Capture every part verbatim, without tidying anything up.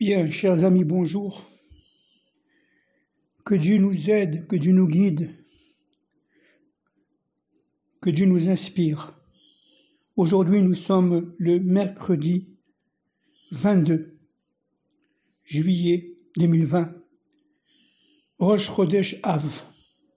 Bien, chers amis, bonjour. Que Dieu nous aide, que Dieu nous guide, que Dieu nous inspire. Aujourd'hui, nous sommes le mercredi vingt-deux juillet deux mille vingt, Rosh Chodesh Av.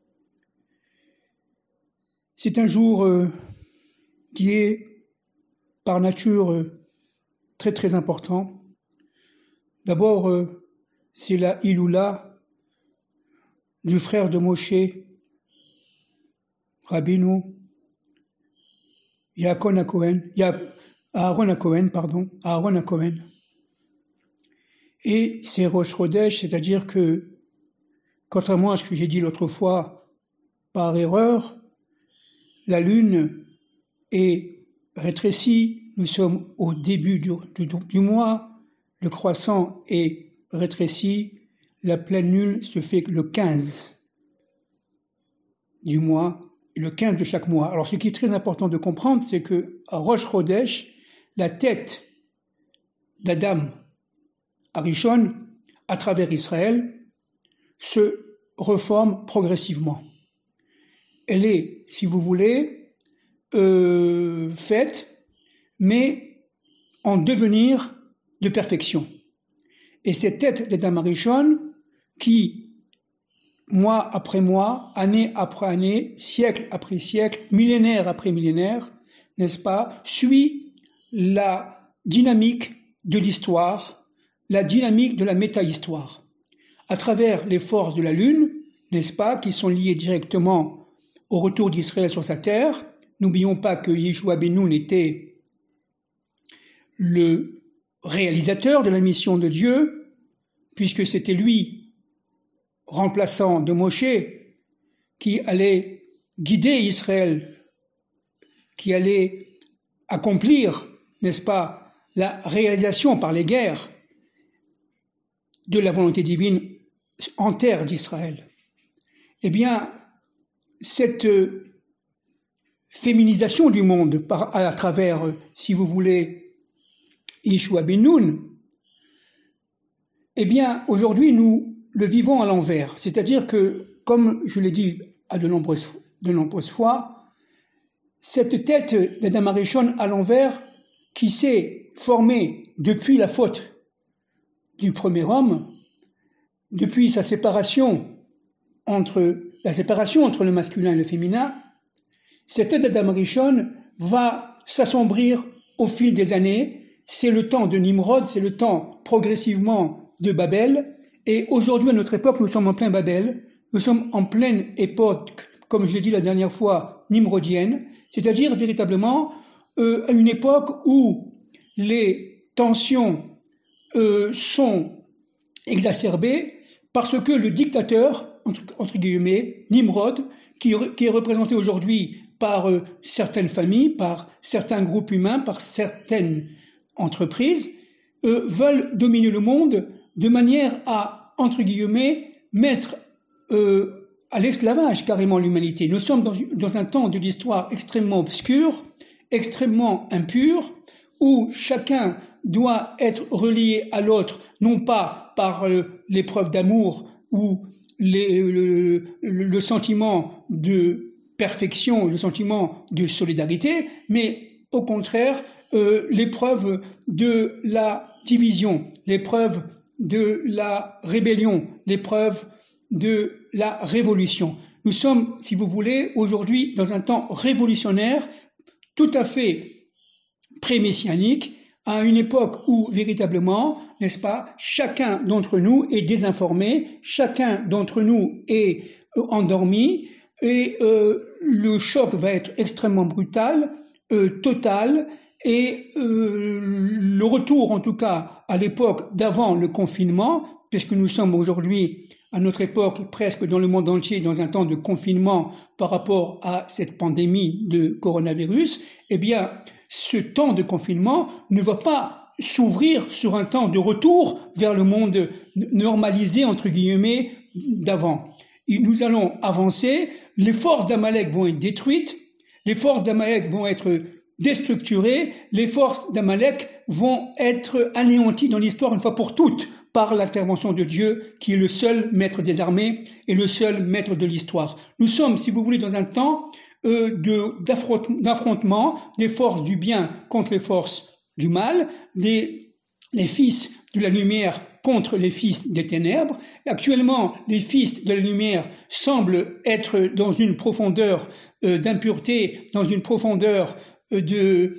C'est un jour euh, qui est par nature euh, très très important. D'abord, euh, c'est la Iloula du frère de Moshe, Rabbeinu, Yaakon HaKohen, Ya- Aaron HaKohen, pardon, Aaron HaKohen. Et c'est Rosh Chodesh, c'est-à-dire que, contrairement à ce que j'ai dit l'autre fois par erreur, la lune est rétrécie, nous sommes au début du, du, du mois, le croissant est rétréci, la pleine lune se fait le quinze du mois, et le quinze de chaque mois. Alors ce qui est très important de comprendre, c'est que à Rosh Chodesh, la tête d'Adam Arishon, à travers Israël, se reforme progressivement. Elle est, si vous voulez, euh, faite, mais en devenir de perfection. Et cette tête d'Adam Arishon, qui, mois après mois, année après année, siècle après siècle, millénaire après millénaire, n'est-ce pas, suit la dynamique de l'histoire, la dynamique de la méta-histoire, à travers les forces de la Lune, n'est-ce pas, qui sont liées directement au retour d'Israël sur sa terre. N'oublions pas que Yeshua ben Nun était le réalisateur de la mission de Dieu, puisque c'était lui, remplaçant de Moshe, qui allait guider Israël, qui allait accomplir, n'est-ce pas, la réalisation par les guerres de la volonté divine en terre d'Israël. Eh bien, cette féminisation du monde par, à travers, si vous voulez, Yeshua ben Nun, eh bien, aujourd'hui, nous le vivons à l'envers. C'est-à-dire que, comme je l'ai dit à de nombreuses, de nombreuses fois, cette tête d'Adam Arishon à l'envers, qui s'est formée depuis la faute du premier homme, depuis sa séparation entre, la séparation entre le masculin et le féminin, cette tête d'Adam Arishon va s'assombrir au fil des années. C'est le temps de Nimrod, c'est le temps progressivement de Babel. Et aujourd'hui, à notre époque, nous sommes en plein Babel. Nous sommes en pleine époque, comme je l'ai dit la dernière fois, nimrodienne. C'est-à-dire véritablement euh, à une époque où les tensions euh, sont exacerbées parce que le dictateur, entre, entre guillemets, Nimrod, qui, qui est représenté aujourd'hui par euh, certaines familles, par certains groupes humains, par certaines entreprises, euh, veulent dominer le monde de manière à, entre guillemets, mettre euh, à l'esclavage carrément l'humanité. Nous sommes dans, dans un temps de l'histoire extrêmement obscur, extrêmement impur, où chacun doit être relié à l'autre, non pas par euh, l'épreuve d'amour ou les, le, le, le sentiment de perfection, le sentiment de solidarité, mais au contraire, Euh, l'épreuve de la division, l'épreuve de la rébellion, l'épreuve de la révolution. Nous sommes, si vous voulez, aujourd'hui dans un temps révolutionnaire, tout à fait pré-messianique, à une époque où véritablement, n'est-ce pas, chacun d'entre nous est désinformé, chacun d'entre nous est euh, endormi, et euh, le choc va être extrêmement brutal, euh, total, et euh, le retour, en tout cas, à l'époque d'avant le confinement, puisque nous sommes aujourd'hui, à notre époque, presque dans le monde entier, dans un temps de confinement par rapport à cette pandémie de coronavirus, eh bien, ce temps de confinement ne va pas s'ouvrir sur un temps de retour vers le monde normalisé, entre guillemets, d'avant. Et nous allons avancer, les forces d'Amalek vont être détruites, les forces d'Amalek vont être déstructurées, les forces d'Amalek vont être anéanties dans l'histoire une fois pour toutes par l'intervention de Dieu, qui est le seul maître des armées et le seul maître de l'histoire. Nous sommes, si vous voulez, dans un temps euh, de, d'affrontement des forces du bien contre les forces du mal, des, les fils de la lumière contre les fils des ténèbres. Actuellement, les fils de la lumière semblent être dans une profondeur euh, d'impureté, dans une profondeur euh, de,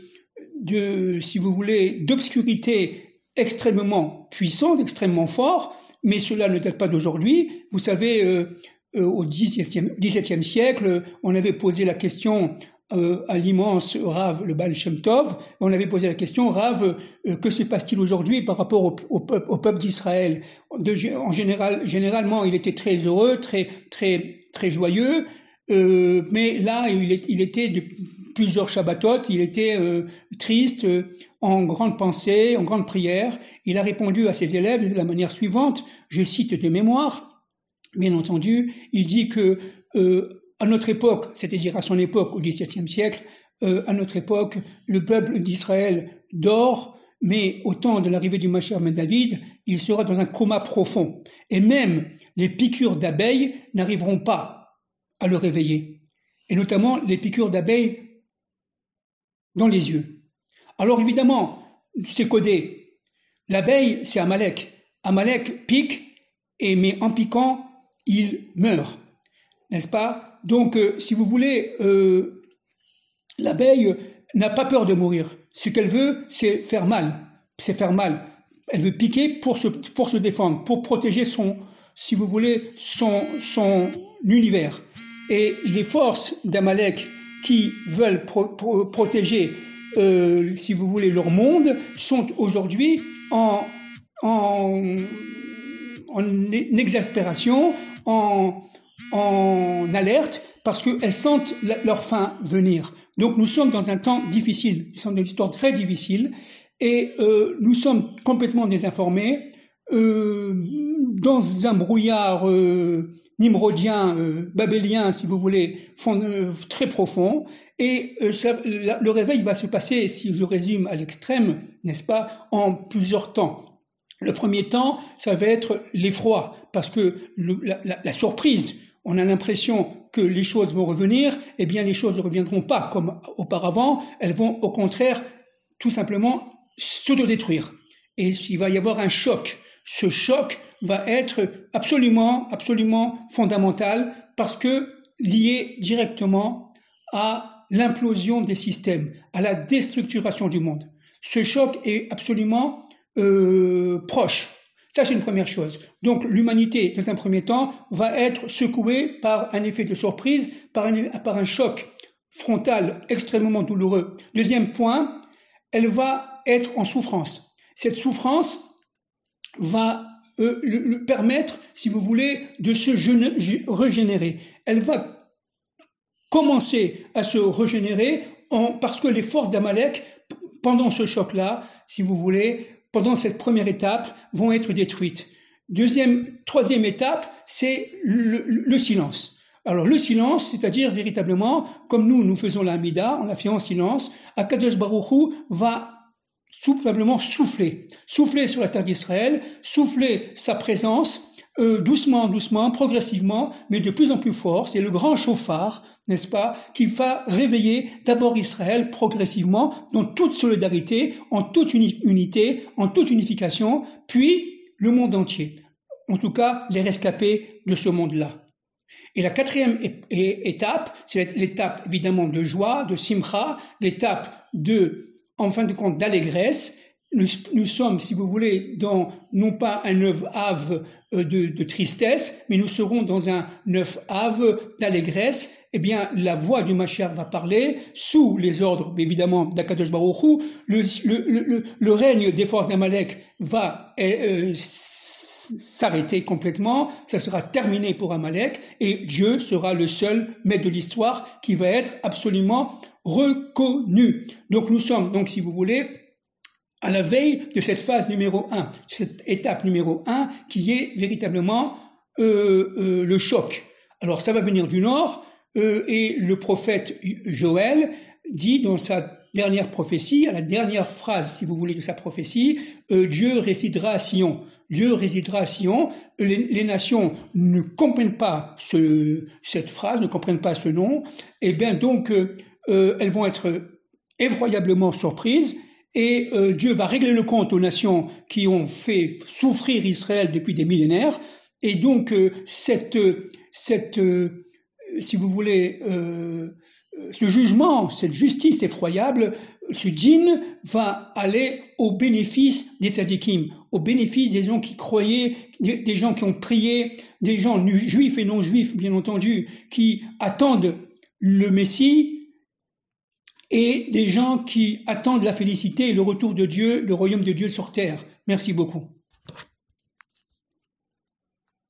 de, si vous voulez, d'obscurité extrêmement puissante, extrêmement fort, mais cela ne date pas d'aujourd'hui. Vous savez, euh, euh, au dix-septième siècle, on avait posé la question Euh, à l'immense Rav, le Baal Shem Tov, on avait posé la question, Rav, euh, que se passe-t-il aujourd'hui par rapport au, au, au peuple d'Israël? De, en général, généralement, il était très heureux, très, très, très joyeux, euh, mais là, il, est, il était de plusieurs Shabbatot, il était euh, triste, euh, en grande pensée, en grande prière. Il a répondu à ses élèves de la manière suivante, je cite de mémoire, bien entendu, il dit que euh, à notre époque, c'est-à-dire à son époque, au dix-septième siècle, euh, à notre époque, le peuple d'Israël dort, mais au temps de l'arrivée du Mashiach ben David, il sera dans un coma profond. Et même les piqûres d'abeilles n'arriveront pas à le réveiller. Et notamment les piqûres d'abeilles dans les yeux. Alors évidemment, c'est codé. L'abeille, c'est Amalek. Amalek pique, et mais en piquant, il meurt. N'est-ce pas? Donc, euh, si vous voulez, euh, l'abeille n'a pas peur de mourir. Ce qu'elle veut, c'est faire mal. C'est faire mal. Elle veut piquer pour se, pour se défendre, pour protéger son, si vous voulez, son, son univers. Et les forces d'Amalek qui veulent pro, pro, protéger, euh, si vous voulez, leur monde, sont aujourd'hui en, en, en exaspération, en en alerte parce qu'elles sentent leur fin venir. Donc nous sommes dans un temps difficile, nous sommes dans une histoire très difficile et euh, nous sommes complètement désinformés, euh, dans un brouillard euh, nimrodien, euh, babélien si vous voulez, fond, euh, très profond et euh, ça, la, le réveil va se passer, si je résume à l'extrême, n'est-ce pas, en plusieurs temps. Le premier temps, ça va être l'effroi parce que le, la, la, la surprise, on a l'impression que les choses vont revenir, eh bien les choses ne reviendront pas comme auparavant, elles vont au contraire tout simplement s'autodétruire. Et il va y avoir un choc. Ce choc va être absolument, absolument fondamental parce que lié directement à l'implosion des systèmes, à la déstructuration du monde. Ce choc est absolument euh, proche. Ça, c'est une première chose. Donc, l'humanité, dans un premier temps, va être secouée par un effet de surprise, par un, par un choc frontal extrêmement douloureux. Deuxième point, elle va être en souffrance. Cette souffrance va euh, le, le permettre, si vous voulez, de se gene, régénérer. Elle va commencer à se régénérer en, parce que les forces d'Amalek, pendant ce choc-là, si vous voulez, pendant cette première étape, vont être détruites. Deuxième, troisième étape, c'est le, le silence. Alors le silence, c'est-à-dire véritablement, comme nous, nous faisons la Hamida, on la fait en silence, Akadosh Baruch Hu va tout simplement souffler, souffler sur la terre d'Israël, souffler sa présence, euh, doucement, doucement, progressivement, mais de plus en plus fort. C'est le grand chauffard, n'est-ce pas, qui va réveiller d'abord Israël progressivement, dans toute solidarité, en toute uni- unité, en toute unification, puis le monde entier. En tout cas, les rescapés de ce monde-là. Et la quatrième é- é- étape, c'est l'étape évidemment de joie, de simcha, l'étape de, en fin de compte, d'allégresse. Nous, nous sommes, si vous voulez, dans non pas un neuf av de, de tristesse, mais nous serons dans un neuf av d'allégresse. Eh bien, la voix du Mashiach va parler sous les ordres, évidemment, d'Akadosh Baruch Hu. Le, le, le, le règne des forces d'Amalek va euh, s'arrêter complètement. Ça sera terminé pour Amalek et Dieu sera le seul maître de l'histoire qui va être absolument reconnu. Donc nous sommes, donc si vous voulez, à la veille de cette phase numéro un, cette étape numéro un, qui est véritablement euh, euh, le choc. Alors ça va venir du nord, euh, et le prophète Joël dit dans sa dernière prophétie, à la dernière phrase, si vous voulez, de sa prophétie, euh, Dieu résidera à Sion. Dieu résidera à Sion. Les, les nations ne comprennent pas ce, cette phrase, ne comprennent pas ce nom. Et bien donc, euh, euh, elles vont être effroyablement surprises. Et euh, Dieu va régler le compte aux nations qui ont fait souffrir Israël depuis des millénaires. Et donc, euh, cette, cette euh, si vous voulez, euh, ce jugement, cette justice effroyable, ce djinn va aller au bénéfice des tzadikim, au bénéfice des gens qui croyaient, des gens qui ont prié, des gens juifs et non juifs, bien entendu, qui attendent le Messie, et des gens qui attendent la félicité et le retour de Dieu, le royaume de Dieu sur terre. Merci beaucoup.